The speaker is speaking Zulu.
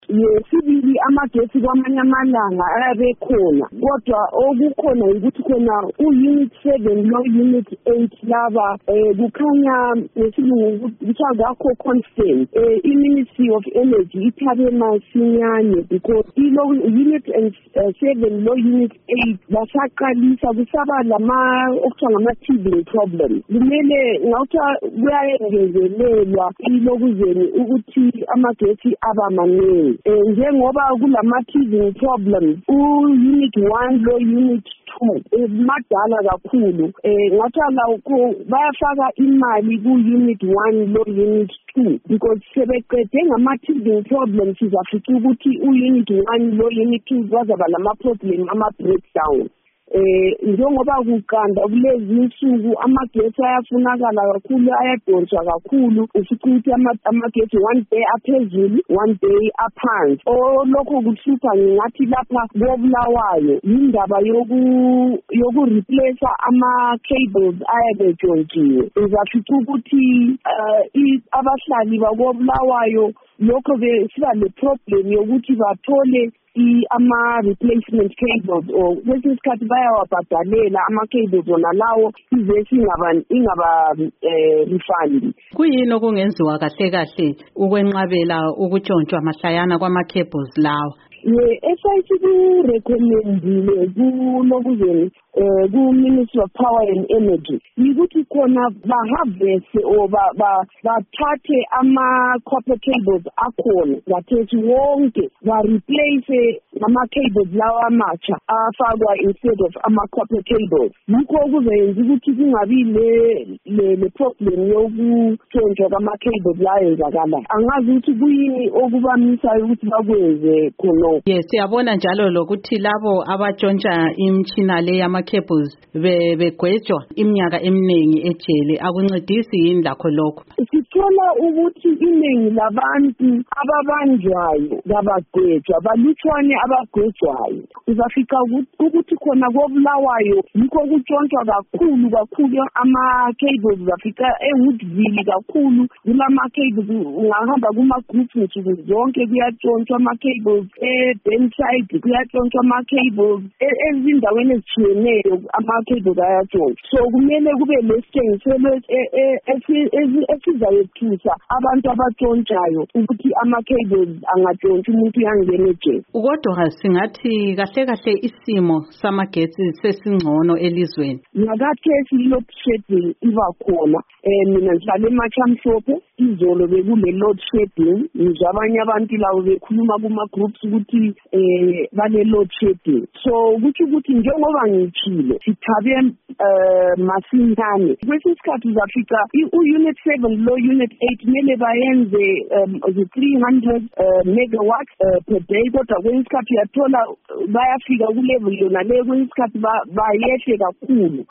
yesibili amagesi kwamanye amalanga ayabekhona kodwa okukhona ukuthi khona u-unit 7 no-unit 8 laba kukhanya ngesilungu kuthiwa ngakho constant i-Ministry of Energy ithabe masinyane because unit 7 no-unit 8 basaqalisa kusaba okuthiwa ngama-teething problem kumele ngawuthi kuyayengezelelwa ilokuzeni ukuthi amagesi aba maningi njengoba kulama-teething problems u-unit 1 lo-unit 2 madala kakhulu ngathi la bayafaka imali ku-unit 1 lo-unit 2 because sebeqede ngama-teething problems sizafica ukuthi u-unit 1 lo-unit 2 bazaba lama-problem ama-breakdown njengoba kukanda kulezi insuku amagesi ayafunakala kakhulu ayadonswa kakhulu ufica ukuthi amagesi one day aphezulu one day aphansi lokho kuhlupha ngathi lapha koBulawayo indaba yokureplace ama-cables ayabetshontshiwe uzafica ukuthi abahlali bakoBulawayo lokho besiba le-problem yokuthi bathole ama-replacement cables or kwesinye isikhathi bayawabhadalela ama-cables wona lawo ivesi ingaba refund. Kuyini okungenziwa kahle kahle ukwenqabela ukutshontshwa mahlayana kwama-cables lawo? SIT recommendile kulokuzeni ku-Ministry of Power and Energy ukuthi khona baharvest or bathathe ama-copper cables akhona bathethi wonke ba-replace ama-cables lawa amatsha afakwa instead of ama-copper cables. Yikho okuzoyenza ukuthi kungabi le-problem yokutshontshwa kwama-cables la yenzakalayo. Angazi ukuthi kuyini okubamisayo ukuthi bakwenze khona. Yes, siyabona njalo lokuthi labo abatshontsha imtshina le yama-cables begwetshwa iminyaka eminingi ejele akuncedisi yini lakho lokho? Sithola ukuthi iningi labantu ababanjwayo kabagwetshwa balutshwane abagwetshwayo uzafika ukuthi khona koBulawayo yikho kutshontshwa kakhulu ama-cables uzafika eWoodville kakhulu kulama-cables ungahamba kuma-groups nsuku zonke kuyatshontsha ama-cables Benside kuyatshontshwa ama-cables ezindaweni ezitshiyeneyo ama-cables ayatshontsha so kumele kube lesitshengiselo esizayethusa abantu abatshontshayo ukuthi ama-cables angatshontshi umuntu uyangena ejele. Kodwa singathi kahle kahle isimo samagesi sesingcono elizweni. Ngakathesi load shedding iba khona mina ngihlala eMachamshophe izolo bekule load shedding ngizwa abanye abantu lawo bekhuluma kuma-groups ukuthi bane-load shedding so kuthi ukuthi njengoba ngitshile sithabe masinyane kwesinye isikhathi uzafika u-unit 7 lo-unit 8 kumele bayenze 300 megawatts per day kodwa kwesinye isikhathi uyathola bayafika kulevel yona leyo kwesinye isikhathi bayehle kakhulu